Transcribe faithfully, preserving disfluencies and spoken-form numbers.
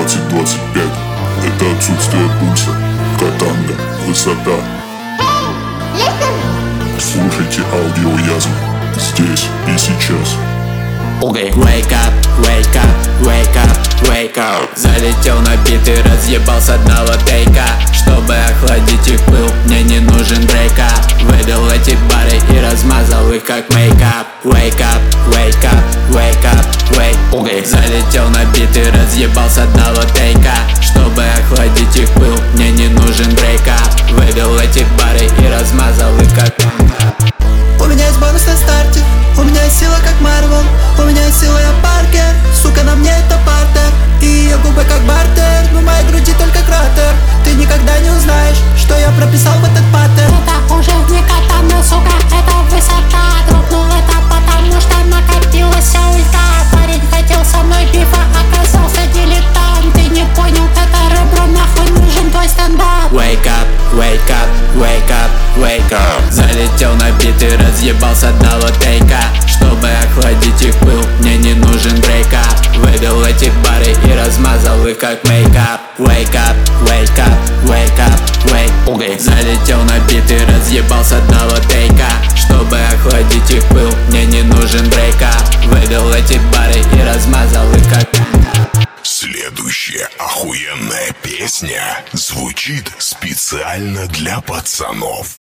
двадцать двадцать пять. Это отсутствие пульса. Катанга. Высота. Слушайте аудиоязм здесь и сейчас. Okay. Wake up, wake up, wake up, wake up. Залетел на бит и разъебал с одного тейка. Чтобы охладить их пыл, мне не нужен брейка. Выдал эти бары и размазал их как мейкап. Wake up, wake up, wake up, wake okay. Залетел на бит и разъебал с одного тейка. Чтобы охладить их пыл, мне не нужен брейка. Выдал эти бары и размазал их как. У меня есть бонус на старте, у меня есть сила как Марвел, у меня есть сила я Паркер, сука, на мне это партер. И ее губы как бартер, но в моей груди только кратер. Ты никогда не узнаешь, что я прописал в этот паттерн. Это уже не катана, сука, это высота. Дропнул это потому, что накопилась ульта. Парень хотел со мной бифа, оказался дилетант. Ты не понял, это ребро, нахуй нужен твой стендап. Wake up, wake up, wake up, wake up. Залетел на бит и разъебал с одного тейка. Чтобы охладить их пыл, мне не нужен брейка. Выдал эти бары и размазал их как мейкап. Wake up, wake up, wake up, wake okay. Залетел на бит и разъебал с одного тейка. Чтобы охладить их пыл, мне не нужен брейка. Выдал эти бары и размазал их как. Следующая охуенная песня звучит специально для пацанов.